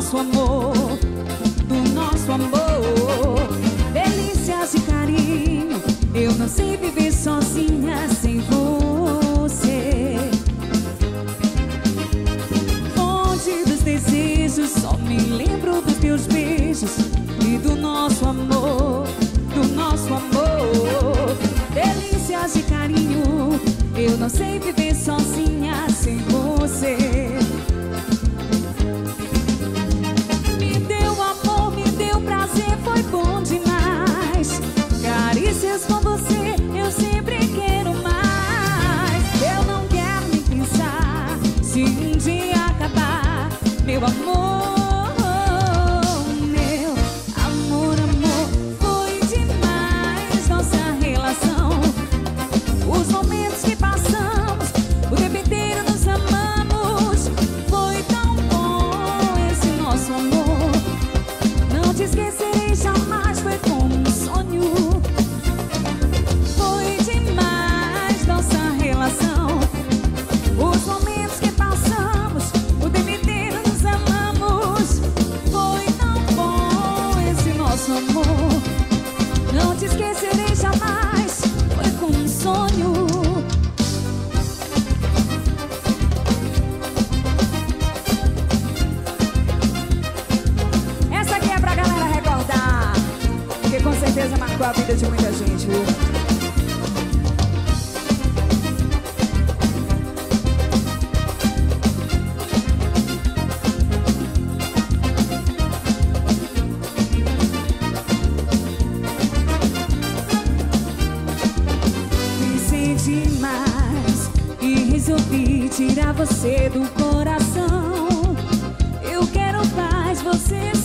nosso amor, do nosso amor. Delícias de carinho, eu não sei viver sozinha sem você. Fonte dos desejos, só me lembro dos teus beijos e do nosso amor, do nosso amor. Delícias de carinho, eu não sei viver sozinha sem você. Me deu amor, me deu prazer, foi bom demais. Carícias com você, eu sempre quero mais. Eu não quero nem pensar se um dia acabar, meu amor. Esquecerei jamais, foi como um sonho. Foi demais nossa relação. Os momentos que passamos, o tempo inteiro nos amamos. Foi tão bom esse nosso amor. Não te esquecerei jamais, foi como um sonho. Com certeza marcou a vida de muita gente, viu? Pensei demais e resolvi tirar você do coração. Eu quero paz, você